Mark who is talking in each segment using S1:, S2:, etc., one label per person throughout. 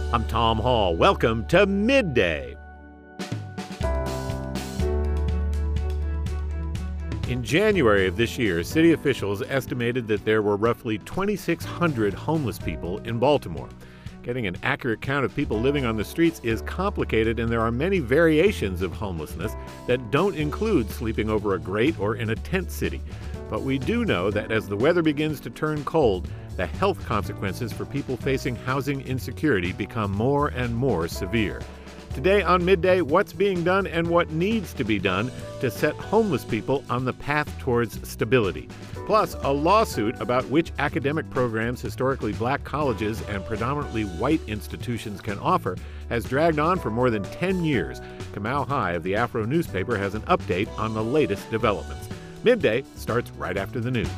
S1: I'm Tom Hall. Welcome to Midday. In January of this year, city officials estimated that there were roughly 2,600 homeless people in Baltimore. Getting an accurate count of people living on the streets is complicated, and there are many variations of homelessness that don't include sleeping over a grate or in a tent city. But we do know that as the weather begins to turn cold, the health consequences for people facing housing insecurity become more and more severe. Today on Midday, what's being done and what needs to be done to set homeless people on the path towards stability. Plus, a lawsuit about which academic programs historically black colleges and predominantly white institutions can offer has dragged on for more than 10 years. Kamau High of the Afro newspaper has an update on the latest developments. Midday starts right after the news.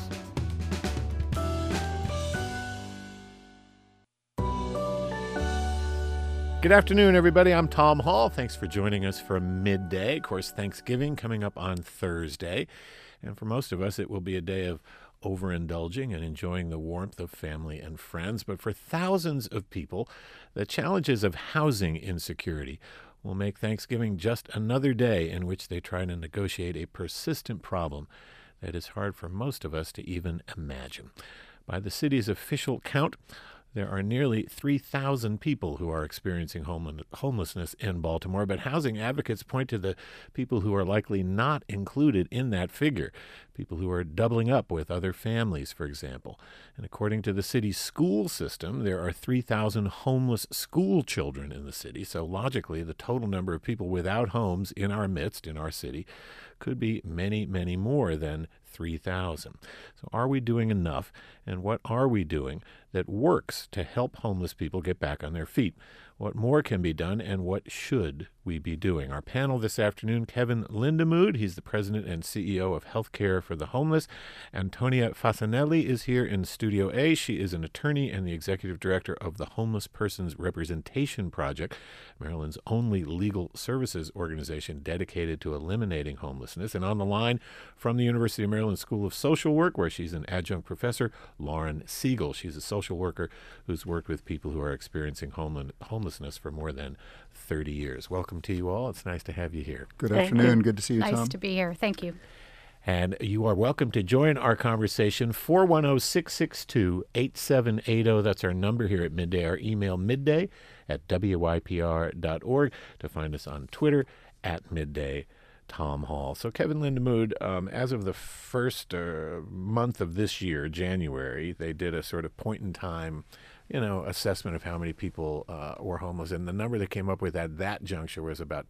S1: Good afternoon, everybody. I'm Tom Hall. Thanks for joining us for Midday. Of course, Thanksgiving coming up on Thursday. And for most of us, it will be a day of overindulging and enjoying the warmth of family and friends. But for thousands of people, the challenges of housing insecurity will make Thanksgiving just another day in which they try to negotiate a persistent problem that is hard for most of us to even imagine. By the city's official count, there are nearly 3,000 people who are experiencing homelessness in Baltimore, but housing advocates point to the people who are likely not included in that figure, people who are doubling up with other families, for example. And according to the city's school system, there are 3,000 homeless school children in the city, so logically the total number of people without homes in our midst, in our city, could be many, many more than 3,000. So are we doing enough, and what are we doing that works to help homeless people get back on their feet? What more can be done, and what should we be doing? Our panel this afternoon, Kevin Lindemood, he's the president and CEO of Healthcare for the Homeless. Antonia Fasanelli is here in Studio A. She is an attorney and the executive director of the Homeless Persons Representation Project, Maryland's only legal services organization dedicated to eliminating homelessness. And on the line from the University of Maryland School of Social Work, where she's an adjunct professor, Lauren Siegel. She's a social worker who's worked with people who are experiencing homelessness for more than 30 years. Welcome to you all. It's nice to have you here.
S2: Good afternoon. Good to see you, Tom.
S3: Nice to be here. Thank you.
S1: And you are welcome to join our conversation, 410-662-8780. That's our number here at Midday. Our email, midday@wypr.org. To find us on Twitter, @Midday Tom Hall. So Kevin Lindemood, as of the first month of this year, January, they did a sort of point-in-time assessment of how many people were homeless. And the number they came up with at that juncture was about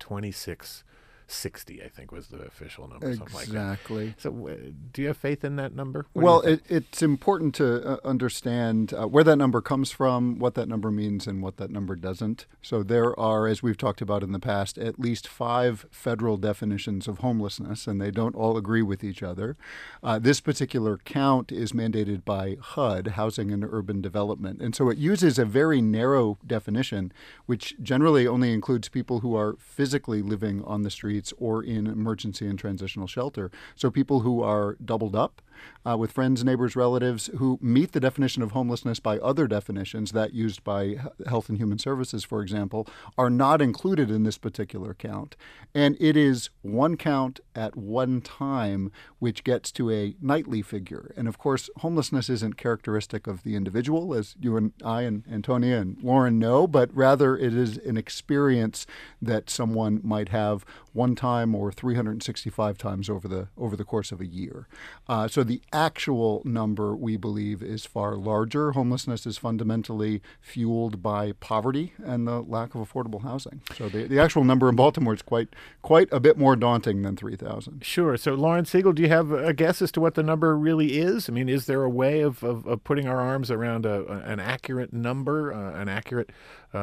S1: 2,660, I think was the official number.
S2: Exactly.
S1: Like so do you have faith in that number?
S2: Well, it's important to understand where that number comes from, what that number means, and what that number doesn't. So there are, as we've talked about in the past, at least 5 federal definitions of homelessness, and they don't all agree with each other. This particular count is mandated by HUD, Housing and Urban Development. And so it uses a very narrow definition, which generally only includes people who are physically living on the streets or in emergency and transitional shelter. So people who are doubled up with friends, neighbors, relatives who meet the definition of homelessness by other definitions, that used by Health and Human Services, for example, are not included in this particular count. And it is one count at one time, which gets to a nightly figure. And of course, homelessness isn't characteristic of the individual, as you and I and Antonia and Lauren know, but rather it is an experience that someone might have one time or 365 times over the course of a year. So the actual number, we believe, is far larger. Homelessness is fundamentally fueled by poverty and the lack of affordable housing. So the actual number in Baltimore is quite a bit more daunting than 3,000.
S1: Sure. So Lauren Siegel, do you have a guess as to what the number really is? I mean, is there a way of putting our arms around an accurate number, an accurate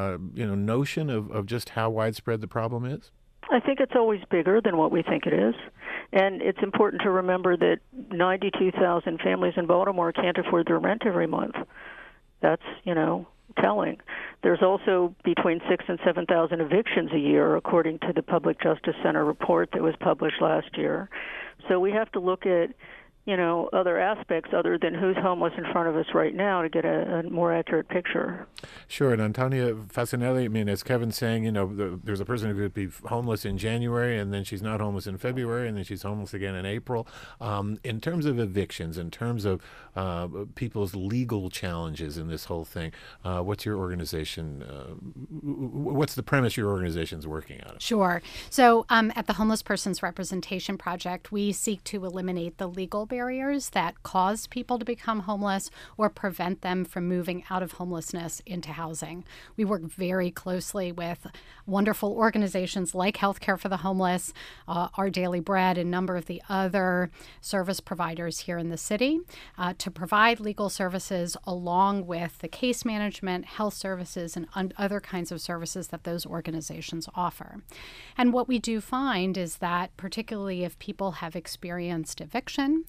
S1: notion of just how widespread the problem is?
S4: I think it's always bigger than what we think it is. And it's important to remember that 92,000 families in Baltimore can't afford their rent every month. That's, telling. There's also between 6,000 and 7,000 evictions a year, according to the Public Justice Center report that was published last year. So we have to look at, other aspects other than who's homeless in front of us right now to get a more accurate picture.
S1: Sure. And Antonia Fasanelli, I mean, as Kevin's saying, there's a person who could be homeless in January, and then she's not homeless in February, and then she's homeless again in April. In terms of evictions, in terms of people's legal challenges in this whole thing, what's your organization, what's the premise your organization's working on?
S3: Sure. So at the Homeless Persons Representation Project, we seek to eliminate the legal barriers that cause people to become homeless or prevent them from moving out of homelessness into housing. We work very closely with wonderful organizations like Healthcare for the Homeless, Our Daily Bread, and a number of the other service providers here in the city to provide legal services along with the case management, health services, and other kinds of services that those organizations offer. And what we do find is that particularly if people have experienced eviction,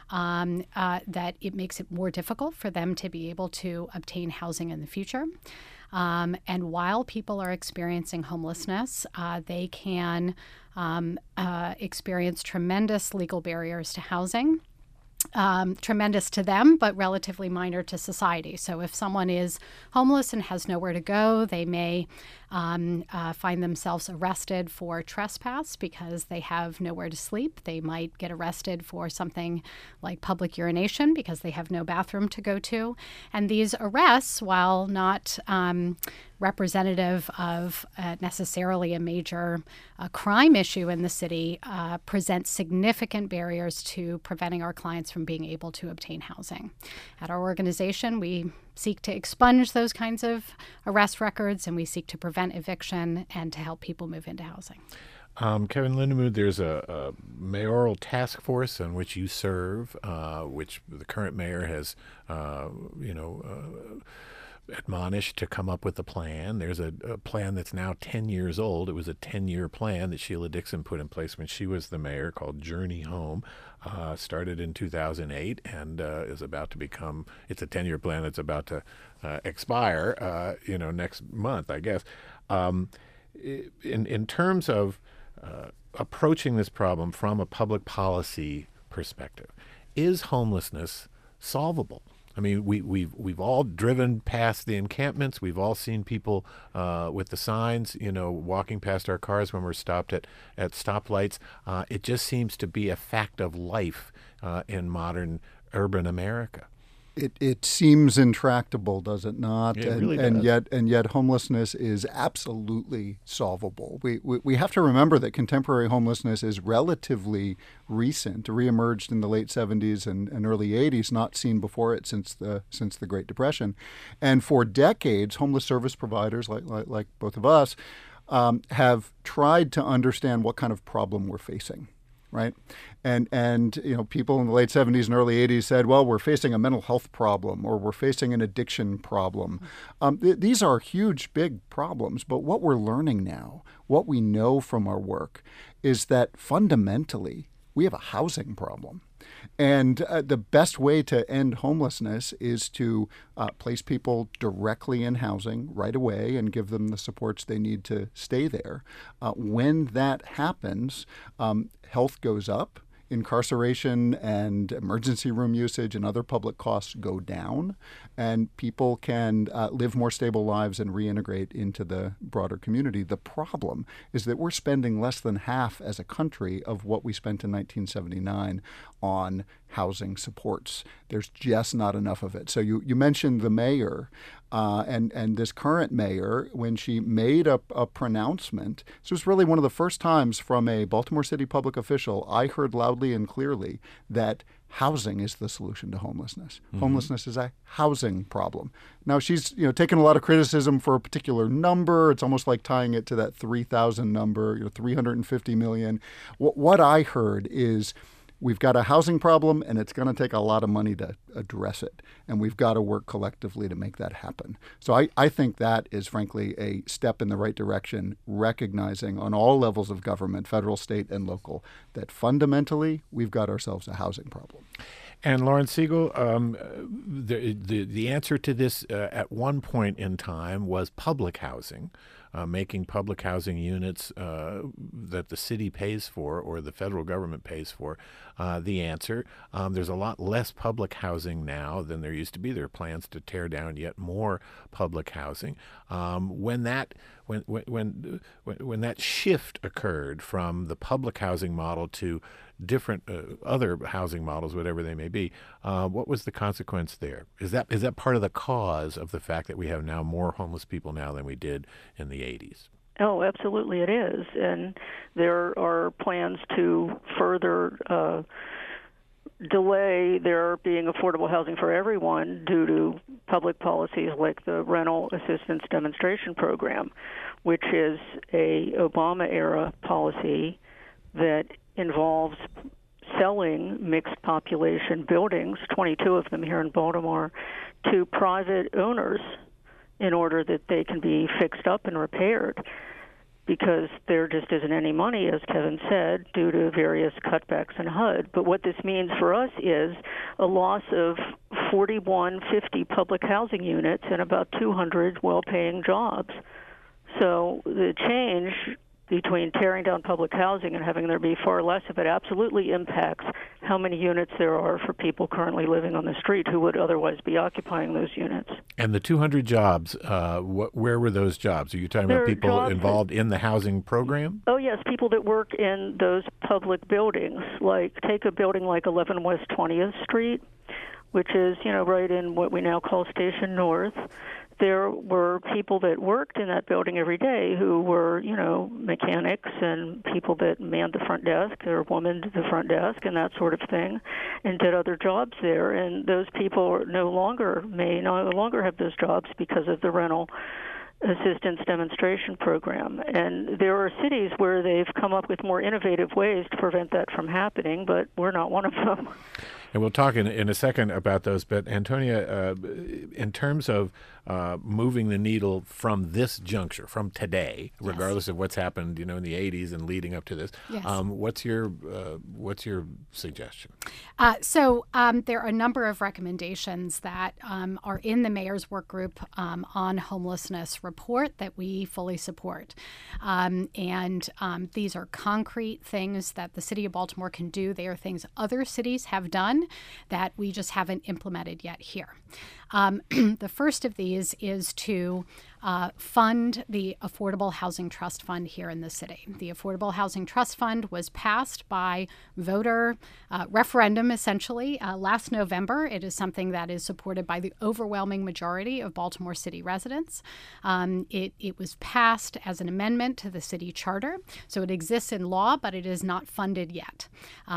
S3: that it makes it more difficult for them to be able to obtain housing in the future. And while people are experiencing homelessness, they can experience tremendous legal barriers to housing. Tremendous to them, but relatively minor to society. So if someone is homeless and has nowhere to go, they may find themselves arrested for trespass because they have nowhere to sleep. They might get arrested for something like public urination because they have no bathroom to go to. And these arrests, while not representative of necessarily a major crime issue in the city, present significant barriers to preventing our clients from being able to obtain housing. At our organization, we seek to expunge those kinds of arrest records, and we seek to prevent eviction and to help people move into housing.
S1: Kevin Lindemuth, there's a mayoral task force on which you serve, which the current mayor has, admonished to come up with a plan. There's a plan that's now 10 years old. It was a 10-year plan that Sheila Dixon put in place when she was the mayor, called Journey Home. Started in 2008 and is about to become, it's a 10-year plan that's about to expire, next month, I guess. In terms of approaching this problem from a public policy perspective, is homelessness solvable? I mean, we've all driven past the encampments. We've all seen people with the signs, walking past our cars when we're stopped at stoplights. It just seems to be a fact of life in modern urban America.
S2: It seems intractable, does it not?
S1: It really does.
S2: And yet homelessness is absolutely solvable. We have to remember that contemporary homelessness is relatively recent, reemerged in the late 70s and early 80s, not seen before it since the Great Depression. And for decades, homeless service providers like both of us have tried to understand what kind of problem we're facing. Right. And people in the late 70s and early 80s said, well, we're facing a mental health problem or we're facing an addiction problem. These are huge, big problems. But what we're learning now, what we know from our work, is that fundamentally we have a housing problem. And the best way to end homelessness is to place people directly in housing right away and give them the supports they need to stay there. When that happens, health goes up, incarceration and emergency room usage and other public costs go down, and people can live more stable lives and reintegrate into the broader community. The problem is that we're spending less than half as a country of what we spent in 1979 on housing supports. There's just not enough of it. So you mentioned the mayor, and this current mayor, when she made a pronouncement, this was really one of the first times from a Baltimore City public official I heard loudly and clearly that housing is the solution to homelessness. Mm-hmm. Homelessness is a housing problem. Now, she's taken a lot of criticism for a particular number. It's almost like tying it to that 3,000 number, 350 million. What I heard is, we've got a housing problem, and it's going to take a lot of money to address it. And we've got to work collectively to make that happen. So I think that is, frankly, a step in the right direction, recognizing on all levels of government, federal, state, and local, that fundamentally we've got ourselves a housing problem.
S1: And Lauren Siegel, the answer to this at one point in time was public housing. making public housing units that the city pays for or the federal government pays for the answer. There's a lot less public housing now than there used to be. There are plans to tear down yet more public housing. When that shift occurred from the public housing model to different other housing models, whatever they may be, what was the consequence there? Is that part of the cause of the fact that we have now more homeless people now than we did in the 80s?
S4: Oh, absolutely it is. And there are plans to further delay there being affordable housing for everyone due to public policies like the Rental Assistance Demonstration Program, which is a Obama-era policy that involves selling mixed population buildings, 22 of them here in Baltimore, to private owners in order that they can be fixed up and repaired, because there just isn't any money, as Kevin said, due to various cutbacks in HUD. But what this means for us is a loss of 4,150 public housing units and about 200 well-paying jobs. So the change between tearing down public housing and having there be far less of it absolutely impacts how many units there are for people currently living on the street who would otherwise be occupying those units.
S1: And the 200 jobs, where were those jobs? Are you talking about people involved in the housing program?
S4: Oh, yes, people that work in those public buildings. Like, take a building like 11 West 20th Street, which is, right in what we now call Station North. There were people that worked in that building every day who were, mechanics and people that manned the front desk or womaned the front desk and that sort of thing, and did other jobs there. And those people may no longer have those jobs because of the Rental Assistance Demonstration Program. And there are cities where they've come up with more innovative ways to prevent that from happening, but we're not one of them.
S1: And we'll talk in a second about those. But Antonia, in terms of moving the needle from this juncture, from today, regardless of what's happened, in the 80s and leading up to this, what's your suggestion?
S3: So there are a number of recommendations that are in the mayor's work group on homelessness report that we fully support. And these are concrete things that the city of Baltimore can do. They are things other cities have done that we just haven't implemented yet here. The first of these is to fund the Affordable Housing Trust Fund here in the city. The Affordable Housing Trust Fund was passed by voter referendum, essentially, last November. It is something that is supported by the overwhelming majority of Baltimore City residents. It was passed as an amendment to the city charter, so it exists in law, but it is not funded yet.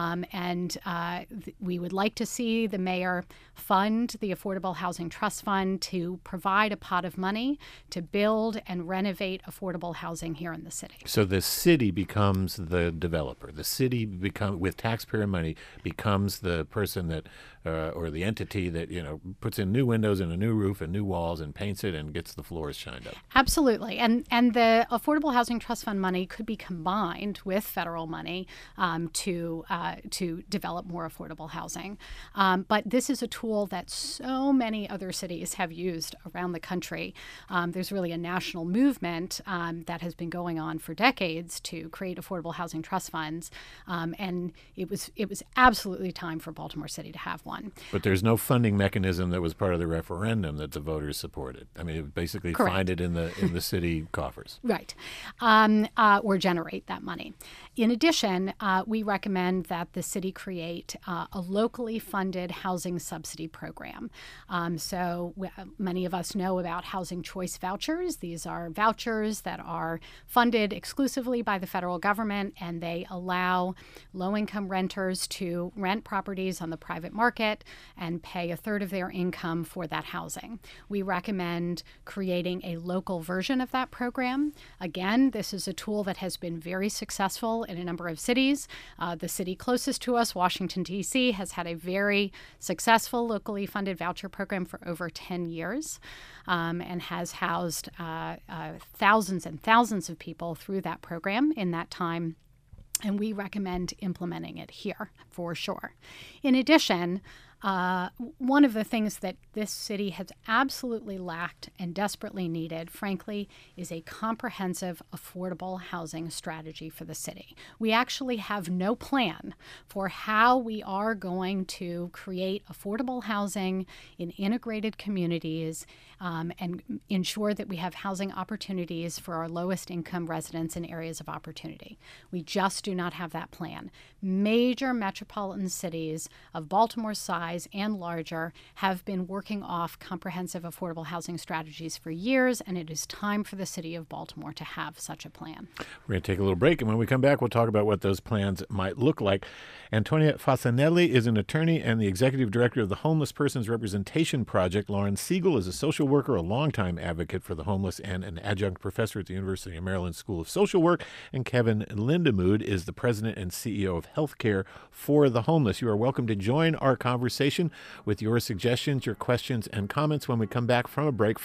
S3: We would like to see the mayor fund the Affordable Housing Trust Fund to provide a pot of money to build and renovate affordable housing here in the city.
S1: So the city becomes the developer. The city with taxpayer money, becomes the person that, or the entity that, puts in new windows and a new roof and new walls and paints it and gets the floors shined up.
S3: Absolutely. And the Affordable Housing Trust Fund money could be combined with federal money to develop more affordable housing. But this is a tool that so many other cities have used around the country. There's really a national movement that has been going on for decades to create affordable housing trust funds, and it was absolutely time for Baltimore City to have one.
S1: But there's no funding mechanism that was part of the referendum that the voters supported. I mean, it basically
S3: Correct.
S1: Find it in the city coffers.
S3: Right, or generate that money. In addition, we recommend that the city create a locally funded housing subsidy program. Many of us know about housing choice vouchers. These are vouchers that are funded exclusively by the federal government, and they allow low-income renters to rent properties on the private market and pay a third of their income for that housing. We recommend creating a local version of that program. Again, this is a tool that has been very successful in a number of cities. The city closest to us, Washington, D.C., has had a very successful locally funded voucher program for over 10 years and has housed thousands and thousands of people through that program in that time. And we recommend implementing it here for sure. In addition, One of the things that this city has absolutely lacked and desperately needed, frankly, is a comprehensive, affordable housing strategy for the city. We actually have no plan for how we are going to create affordable housing in integrated communities and ensure that we have housing opportunities for our lowest income residents in areas of opportunity. We just do not have that plan. Major metropolitan cities of Baltimore's size and larger have been working off comprehensive affordable housing strategies for years, and it is time for the city of Baltimore to have such a plan.
S1: We're going to take a little break, and when we come back, we'll talk about what those plans might look like. Antonia Fasanelli is an attorney and the executive director of the Homeless Persons Representation Project. Lauren Siegel is a social worker, a longtime advocate for the homeless, and an adjunct professor at the University of Maryland School of Social Work. And Kevin Lindemood is the president and CEO of Healthcare for the Homeless. You are welcome to join our conversation with your suggestions, your questions, and comments when we come back from a break.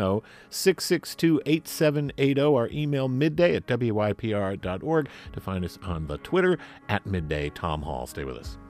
S1: 410-662-8780. Our email midday@wypr.org. To find us on the Twitter @midday. Tom Hall. Stay with us.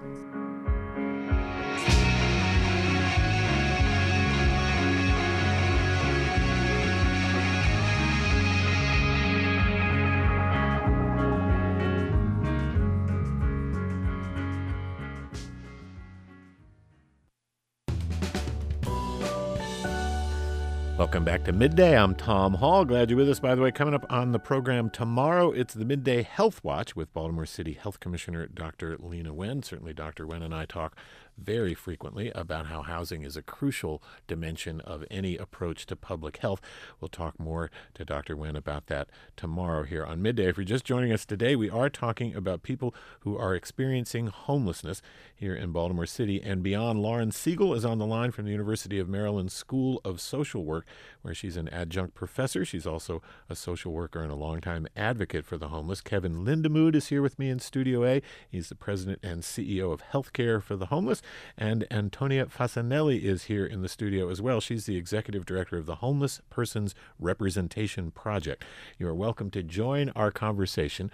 S1: Welcome back to Midday. I'm Tom Hall. Glad you're with us. By the way, coming up on the program tomorrow, it's the Midday Health Watch with Baltimore City Health Commissioner Dr. Lena Wen. Certainly Dr. Wen and I talk very frequently about how housing is a crucial dimension of any approach to public health. We'll talk more to Dr. Wen about that tomorrow here on Midday. If you're just joining us today, we are talking about people who are experiencing homelessness here in Baltimore City and beyond. Lauren Siegel is on the line from the University of Maryland School of Social Work, where she's an adjunct professor. She's also a social worker and a longtime advocate for the homeless. Kevin Lindemood is here with me in Studio A. He's the president and CEO of Healthcare for the Homeless. And Antonia Fasanelli is here in the studio as well. She's the executive director of the Homeless Persons Representation Project. You are welcome to join our conversation,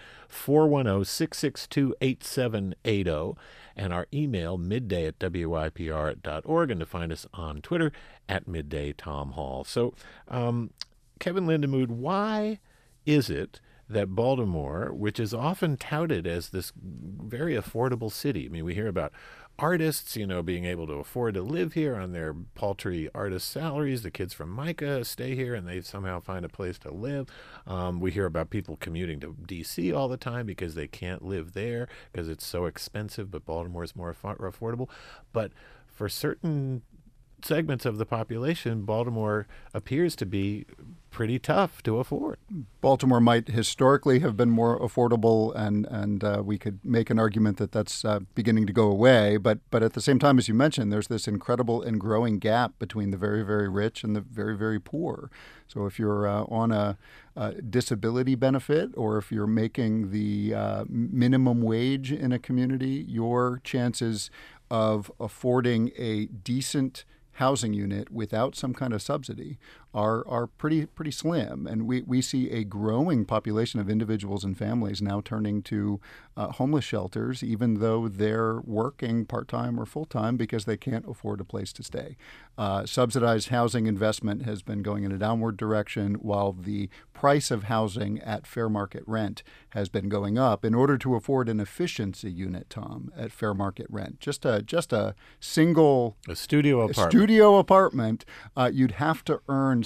S1: 410-662-8780, and our email, midday@wypr.org, and to find us on Twitter @middaytomhall. So, Kevin Lindemood, why is it that Baltimore, which is often touted as this very affordable city, I mean, we hear about artists, being able to afford to live here on their paltry artist salaries. The kids from Micah stay here and they somehow find a place to live. We hear about people commuting to D.C. all the time because they can't live there because it's so expensive, but Baltimore is more affordable. But for certain segments of the population, Baltimore appears to be pretty tough to afford.
S2: Baltimore might historically have been more affordable, and we could make an argument that that's beginning to go away. But at the same time, as you mentioned, there's this incredible and growing gap between the very, very rich and the very, very poor. So if you're on a disability benefit, or if you're making the minimum wage in a community, your chances of affording a decent housing unit without some kind of subsidy are pretty slim. And we see a growing population of individuals and families now turning to homeless shelters, even though they're working part-time or full-time because they can't afford a place to stay. Subsidized housing investment has been going in a downward direction, while the price of housing at fair market rent has been going up. In order to afford an efficiency unit, Tom, at fair market rent, just a single
S1: studio apartment,
S2: you'd have to earn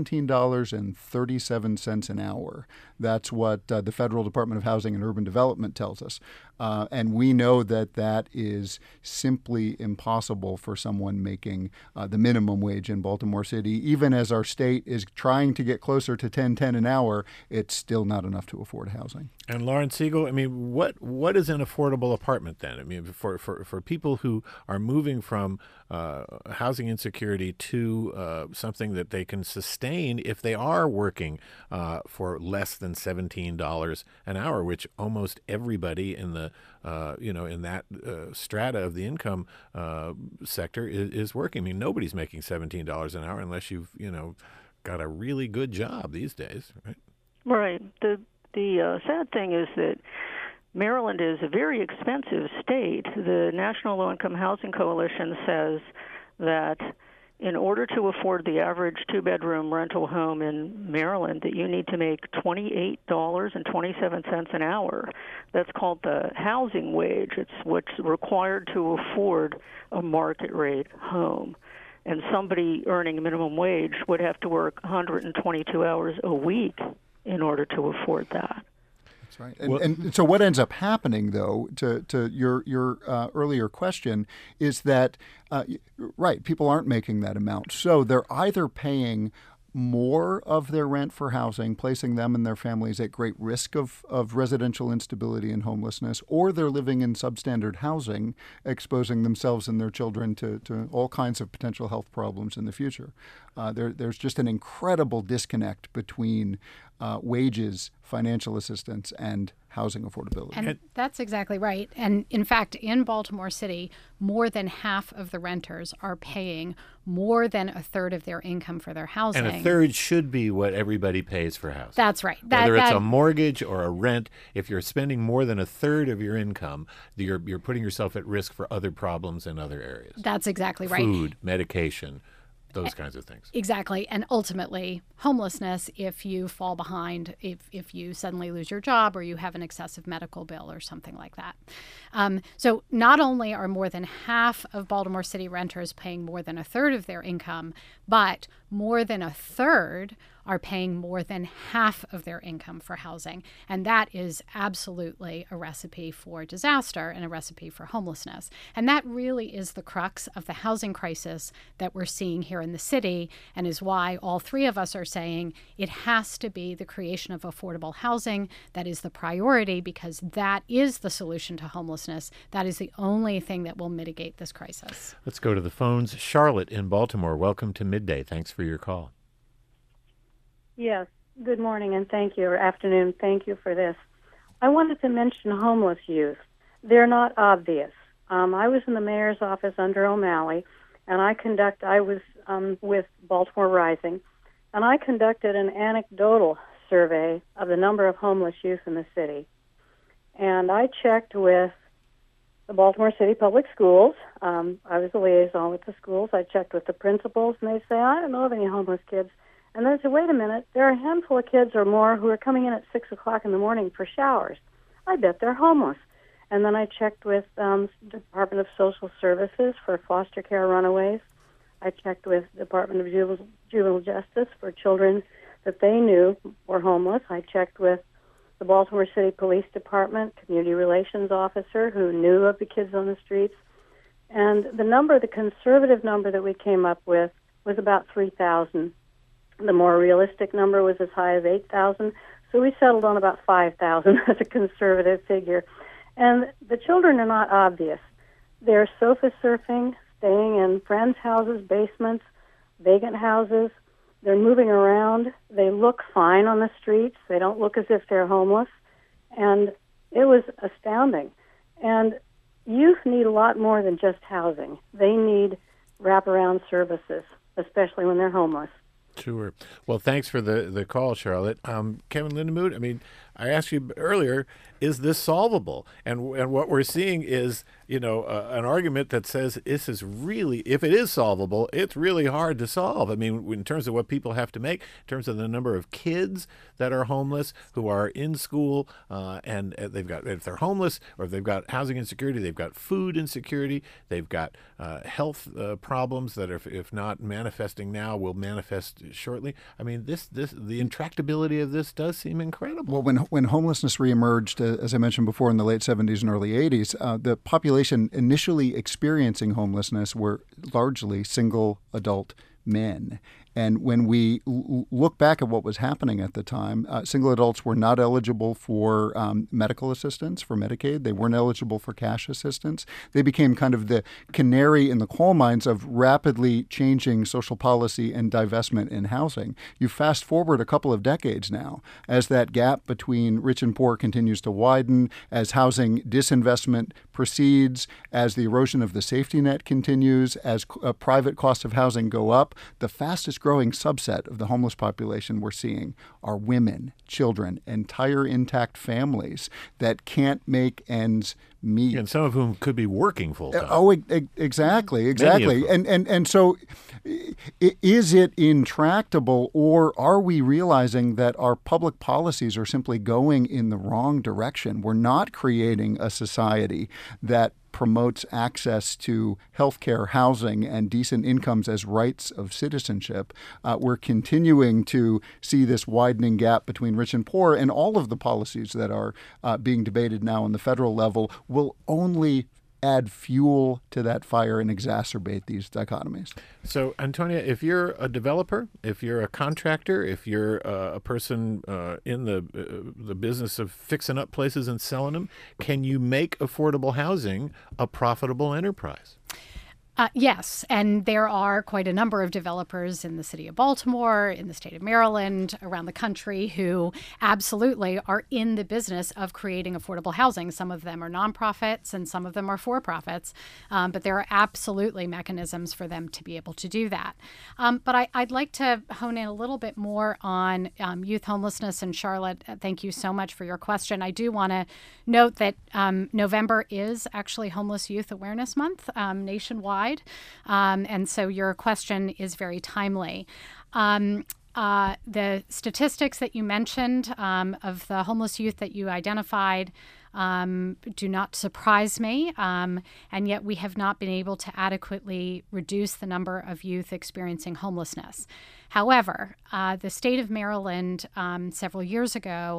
S2: $17.37 an hour. That's what the Federal Department of Housing and Urban Development tells us. And we know that is simply impossible for someone making the minimum wage in Baltimore City. Even as our state is trying to get closer to $10.10 an hour, it's still not enough to afford housing.
S1: And Lauren Siegel, I mean, what is an affordable apartment then? I mean, for people who are moving from housing insecurity to something that they can sustain if they are working for less than $17 an hour, which almost everybody in the in that strata of the income sector is working. I mean, nobody's making $17 an hour unless you've got a really good job these days, right?
S4: Right. The sad thing is that Maryland is a very expensive state. The National Low-Income Housing Coalition says that in order to afford the average two-bedroom rental home in Maryland, that you need to make $28.27 an hour. That's called the housing wage. It's what's required to afford a market rate home. And somebody earning minimum wage would have to work 122 hours a week in order to afford that.
S2: That's right. And so what ends up happening, though, to your earlier question, is that, right, people aren't making that amount. So they're either paying more of their rent for housing, placing them and their families at great risk of residential instability and homelessness, or they're living in substandard housing, exposing themselves and their children to all kinds of potential health problems in the future. There's just an incredible disconnect between wages, financial assistance, and housing affordability.
S3: And that's exactly right. And in fact, in Baltimore City, more than half of the renters are paying more than a third of their income for their housing.
S1: And a third should be what everybody pays for housing.
S3: That's right.
S1: Whether it's a mortgage or a rent, if you're spending more than a third of your income, you're putting yourself at risk for other problems in other areas.
S3: That's exactly right.
S1: Food, medication, those kinds of things.
S3: Exactly. And ultimately, homelessness if you fall behind, if you suddenly lose your job or you have an excessive medical bill or something like that. So not only are more than half of Baltimore City renters paying more than a third of their income, but more than a third are paying more than half of their income for housing. And that is absolutely a recipe for disaster and a recipe for homelessness. And that really is the crux of the housing crisis that we're seeing here in the city, and is why all three of us are saying it has to be the creation of affordable housing that is the priority, because that is the solution to homelessness. That is the only thing that will mitigate this crisis.
S1: Let's go to the phones. Charlotte in Baltimore, welcome to Midday. Thanks for your call.
S5: Yes, good morning and thank you, or afternoon. Thank you for this. I wanted to mention homeless youth. They're not obvious. I was in the mayor's office under O'Malley, and I was with Baltimore Rising, and I conducted an anecdotal survey of the number of homeless youth in the city. And I checked with the Baltimore City Public Schools. I was a liaison with the schools. I checked with the principals, and they say, I don't know of any homeless kids. And then I said, wait a minute, there are a handful of kids or more who are coming in at 6 o'clock in the morning for showers. I bet they're homeless. And then I checked with the Department of Social Services for foster care runaways. I checked with the Department of Juvenile Justice for children that they knew were homeless. I checked with the Baltimore City Police Department, community relations officer who knew of the kids on the streets. And the conservative number that we came up with was about 3,000. The more realistic number was as high as 8,000, so we settled on about 5,000 as a conservative figure. And the children are not obvious. They're sofa surfing, staying in friends' houses, basements, vacant houses. They're moving around. They look fine on the streets. They don't look as if they're homeless. And it was astounding. And youth need a lot more than just housing. They need wraparound services, especially when they're homeless.
S1: Sure. Well, thanks for the call, Charlotte. Kevin Lindemood, I mean, I asked you earlier, is this solvable? And what we're seeing is, an argument that says this is really, if it is solvable, it's really hard to solve. I mean, in terms of what people have to make, in terms of the number of kids that are homeless who are in school, and if they're homeless or if they've got housing insecurity, they've got food insecurity, they've got health problems that are, if not manifesting now, will manifest shortly. I mean, the intractability of this does seem incredible.
S2: Well, when homelessness reemerged, as I mentioned before, in the late 70s and early 80s, the population initially experiencing homelessness were largely single adult men. And when we look back at what was happening at the time, single adults were not eligible for medical assistance, for Medicaid. They weren't eligible for cash assistance. They became kind of the canary in the coal mines of rapidly changing social policy and divestment in housing. You fast forward a couple of decades now, as that gap between rich and poor continues to widen, as housing disinvestment proceeds, as the erosion of the safety net continues, as private costs of housing go up, the fastest growing subset of the homeless population we're seeing are women, children, entire intact families that can't make ends meet.
S1: And some of whom could be working full time.
S2: Exactly. And so is it intractable, or are we realizing that our public policies are simply going in the wrong direction? We're not creating a society that promotes access to healthcare, housing, and decent incomes as rights of citizenship. We're continuing to see this widening gap between rich and poor, and all of the policies that are being debated now on the federal level will only add fuel to that fire and exacerbate these dichotomies.
S1: So, Antonia, if you're a developer, if you're a contractor, if you're a person in the business of fixing up places and selling them, can you make affordable housing a profitable enterprise?
S3: Yes, and there are quite a number of developers in the city of Baltimore, in the state of Maryland, around the country who absolutely are in the business of creating affordable housing. Some of them are nonprofits and some of them are for-profits, but there are absolutely mechanisms for them to be able to do that. But I'd like to hone in a little bit more on youth homelessness. And Charlotte, thank you so much for your question. I do want to note that November is actually Homeless Youth Awareness Month nationwide. And so your question is very timely. The statistics that you mentioned of the homeless youth that you identified do not surprise me, and yet we have not been able to adequately reduce the number of youth experiencing homelessness. However, the state of Maryland several years ago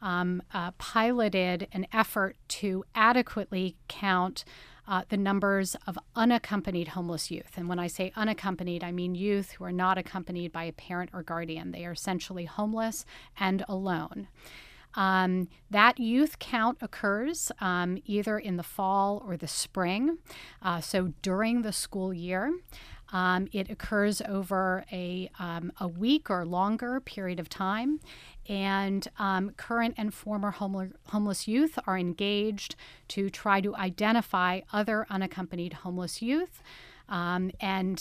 S3: piloted an effort to adequately count the numbers of unaccompanied homeless youth. And when I say unaccompanied, I mean youth who are not accompanied by a parent or guardian. They are essentially homeless and alone. That youth count occurs either in the fall or the spring, so during the school year. It occurs over a week or longer period of time, and current and former homeless youth are engaged to try to identify other unaccompanied homeless youth. And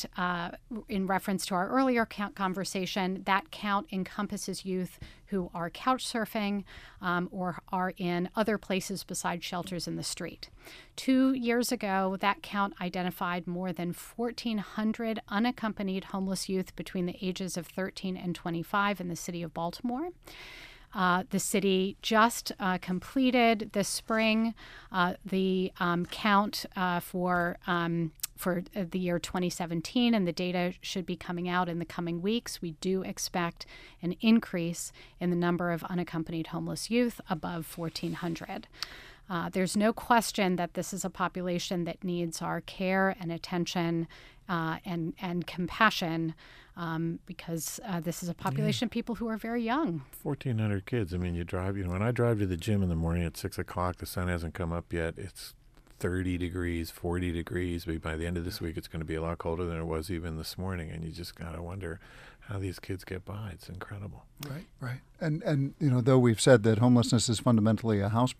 S3: in reference to our earlier conversation, that count encompasses youth who are couch surfing or are in other places besides shelters in the street. 2 years ago, that count identified more than 1,400 unaccompanied homeless youth between the ages of 13 and 25 in the city of Baltimore. The city just completed this spring the count for the year 2017, and the data should be coming out in the coming weeks. We do expect an increase in the number of unaccompanied homeless youth above 1,400. There's no question that this is a population that needs our care and attention and compassion because this is a population of people who are very young.
S1: 1,400 kids. I mean, when I drive to the gym in the morning at 6 o'clock, the sun hasn't come up yet. It's 30 degrees, 40 degrees. By the end of this week, it's going to be a lot colder than it was even this morning. And you just got to wonder how these kids get by. It's incredible.
S2: Right. And though we've said that homelessness is fundamentally a housing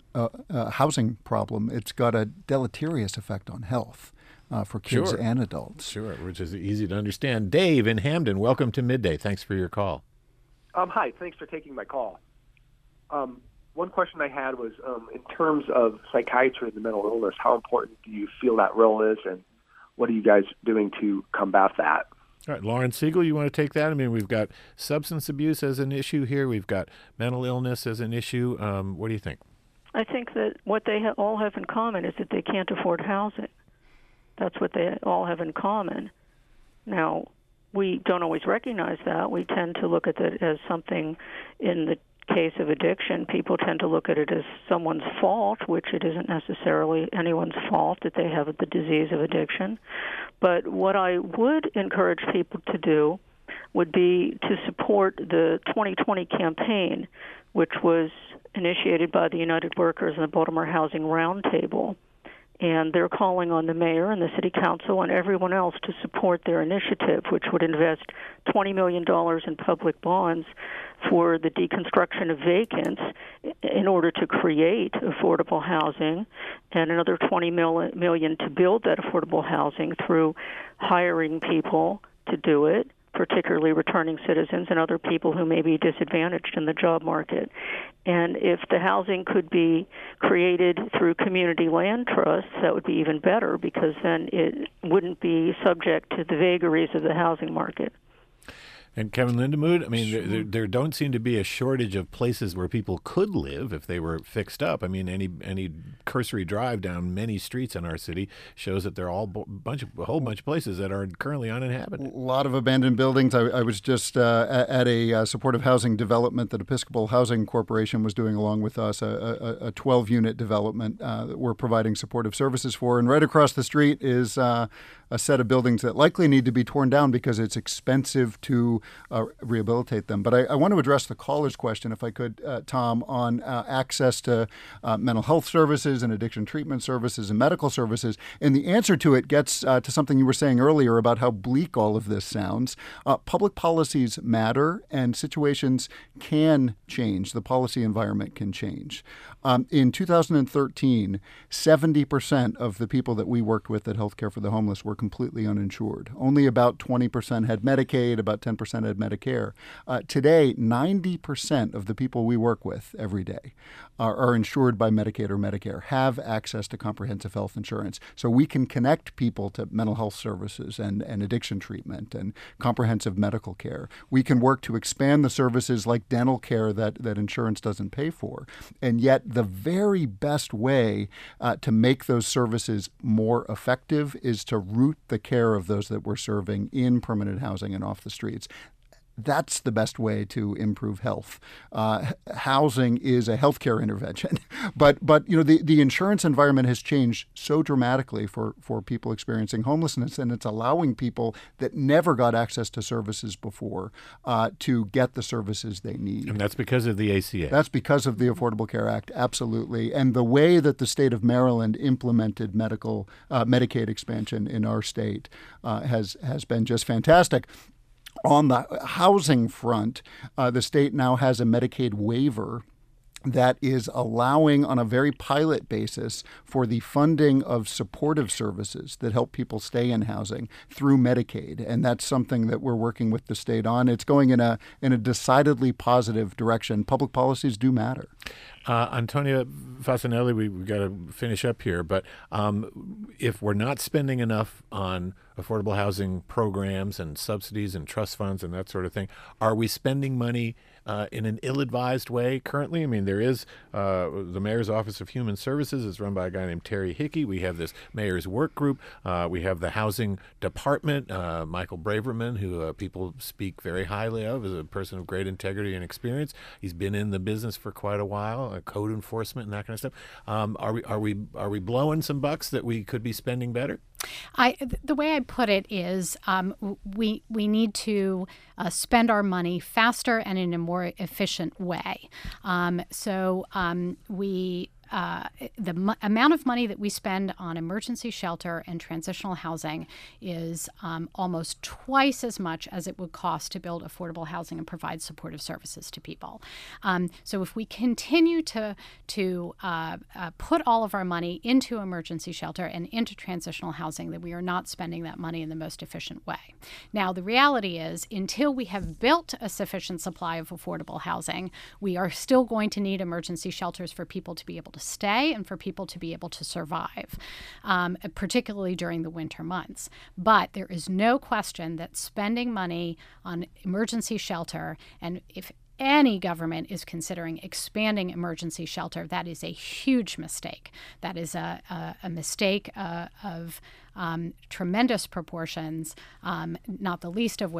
S2: problem, it's got a deleterious effect on health for kids and adults.
S1: Sure, which is easy to understand. Dave in Hamden, welcome to Midday. Thanks for your call.
S6: Hi, thanks for taking my call. One question I had was, in terms of psychiatry and the mental illness, how important do you feel that role is, and what are you guys doing to combat that?
S1: All right, Lauren Siegel, you want to take that? I mean, we've got substance abuse as an issue here. We've got mental illness as an issue. What do you think?
S4: I think that what they all have in common is that they can't afford housing. That's what they all have in common. Now, we don't always recognize that. We tend to look at it as something in the case of addiction. People tend to look at it as someone's fault, which it isn't necessarily anyone's fault that they have the disease of addiction. But what I would encourage people to do would be to support the 2020 campaign, which was initiated by the United Workers and the Baltimore Housing Roundtable. And they're calling on the mayor and the city council and everyone else to support their initiative, which would invest $20 million in public bonds for the deconstruction of vacants in order to create affordable housing, and another $20 million to build that affordable housing through hiring people to do it, particularly returning citizens and other people who may be disadvantaged in the job market. And if the housing could be created through community land trusts, that would be even better, because then it wouldn't be subject to the vagaries of the housing market.
S1: And Kevin Lindemood, I mean, there don't seem to be a shortage of places where people could live if they were fixed up. I mean, any cursory drive down many streets in our city shows that there are a whole bunch of places that are currently uninhabited.
S2: A lot of abandoned buildings. I was just at a supportive housing development that Episcopal Housing Corporation was doing along with us, a 12-unit development that we're providing supportive services for. And right across the street is a set of buildings that likely need to be torn down because it's expensive to rehabilitate them. But I want to address the caller's question, if I could, Tom, on access to mental health services and addiction treatment services and medical services. And the answer to it gets to something you were saying earlier about how bleak all of this sounds. Public policies matter, and situations can change. The policy environment can change. In 2013, 70% of the people that we worked with at Healthcare for the Homeless were completely uninsured. Only about 20% had Medicaid, about 10% had Medicare. Today, 90% of the people we work with every day are insured by Medicaid or Medicare, have access to comprehensive health insurance. So we can connect people to mental health services and addiction treatment and comprehensive medical care. We can work to expand the services like dental care that insurance doesn't pay for. And yet the very best way to make those services more effective is to root the care of those that we're serving in permanent housing and off the streets. That's the best way to improve health. Housing is a healthcare intervention, but you know the insurance environment has changed so dramatically for people experiencing homelessness, and it's allowing people that never got access to services before to get the services they need.
S1: And that's because of the ACA.
S2: That's because of the Affordable Care Act, absolutely, and the way that the state of Maryland implemented Medicaid expansion in our state has been just fantastic. On the housing front, the state now has a Medicaid waiver that is allowing on a very pilot basis for the funding of supportive services that help people stay in housing through Medicaid. And that's something that we're working with the state on. It's going in a decidedly positive direction. Public policies do matter.
S1: Antonia Fasanelli, we've got to finish up here, but if we're not spending enough on affordable housing programs and subsidies and trust funds and that sort of thing, are we spending money in an ill-advised way currently? I mean, there is the Mayor's Office of Human Services is run by a guy named Terry Hickey. We have this Mayor's Work Group. We have the Housing Department, Michael Braverman, who people speak very highly of as a person of great integrity and experience. He's been in the business for quite a while, code enforcement and that kind of stuff. Are we blowing some bucks that we could be spending better?
S3: The way I put it is we need to spend our money faster and in a more efficient way. The amount of money that we spend on emergency shelter and transitional housing is almost twice as much as it would cost to build affordable housing and provide supportive services to people. So if we continue to put all of our money into emergency shelter and into transitional housing, then we are not spending that money in the most efficient way. Now, the reality is, until we have built a sufficient supply of affordable housing, we are still going to need emergency shelters for people to be able to stay and for people to be able to survive, particularly during the winter months. But there is no question that spending money on emergency shelter, and if any government is considering expanding emergency shelter, that is a huge mistake. That is a mistake of tremendous proportions, not the least of which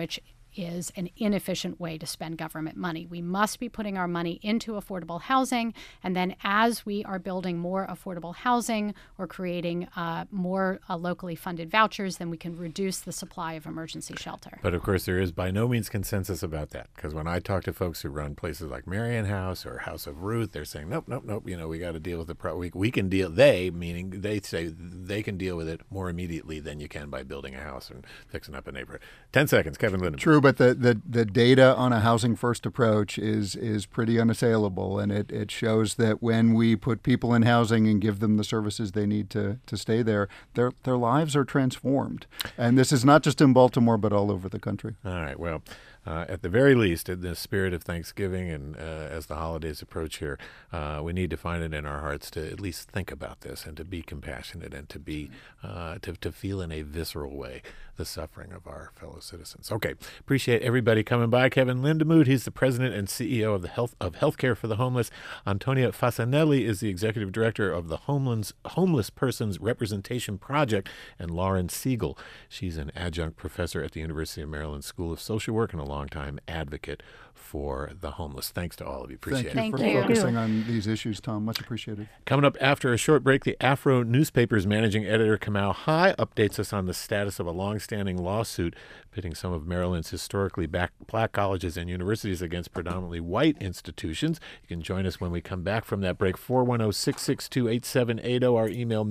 S3: is an inefficient way to spend government money. We must be putting our money into affordable housing, and then as we are building more affordable housing or creating more locally funded vouchers, then we can reduce the supply of emergency shelter.
S1: But of course, there is by no means consensus about that, because when I talk to folks who run places like Marian House or House of Ruth, they're saying, nope, we got to deal with the we can deal. Meaning they say they can deal with it more immediately than you can by building a house and fixing up a neighborhood. 10 seconds, Kevin Lindemann.
S2: True, but the data on a housing first approach is pretty unassailable, and it shows that when we put people in housing and give them the services they need to stay there, their lives are transformed. And this is not just in Baltimore, but all over the country.
S1: All right. Well, at the very least, in the spirit of Thanksgiving and as the holidays approach here, we need to find it in our hearts to at least think about this and to be compassionate and to be to feel in a visceral way the suffering of our fellow citizens. Okay. Appreciate everybody coming by. Kevin Lindemuth, he's the president and CEO of the Healthcare for the Homeless. Antonia Fasanelli is the executive director of the Homeless Persons Representation Project, and Lauren Siegel, she's an adjunct professor at the University of Maryland School of Social Work and a longtime advocate for the homeless. Thanks to all of you. Appreciate it.
S2: Thank you for focusing on these issues, Tom. Much appreciated.
S1: Coming up after a short break, the Afro Newspaper's managing editor, Kamau Hai, updates us on the status of a longstanding lawsuit pitting some of Maryland's historically black colleges and universities against predominantly white institutions. You can join us when we come back from that break. 410-662-8780. Our email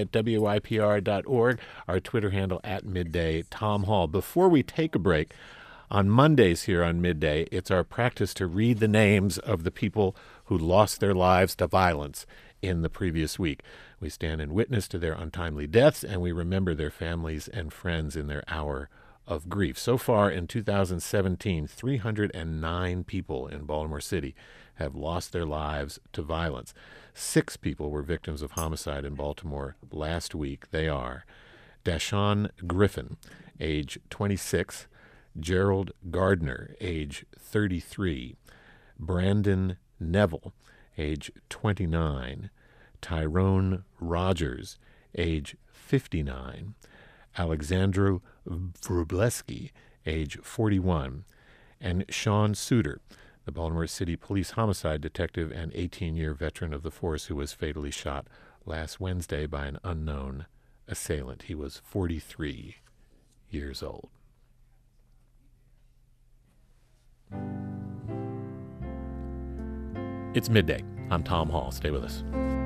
S1: midday@wipr.org. Our Twitter handle @midday. Tom Hall. Before we take a break, on Mondays here on Midday, it's our practice to read the names of the people who lost their lives to violence in the previous week. We stand in witness to their untimely deaths, and we remember their families and friends in their hour of grief. So far in 2017, 309 people in Baltimore City have lost their lives to violence. 6 people were victims of homicide in Baltimore last week. They are Dashawn Griffin, age 26, Gerald Gardner, age 33, Brandon Neville, age 29, Tyrone Rogers, age 59, Alexandru Wróblewski, age 41, and Sean Suter, the Baltimore City Police homicide detective and 18-year veteran of the force who was fatally shot last Wednesday by an unknown assailant. He was 43 years old. It's midday. I'm Tom Hall. Stay with us.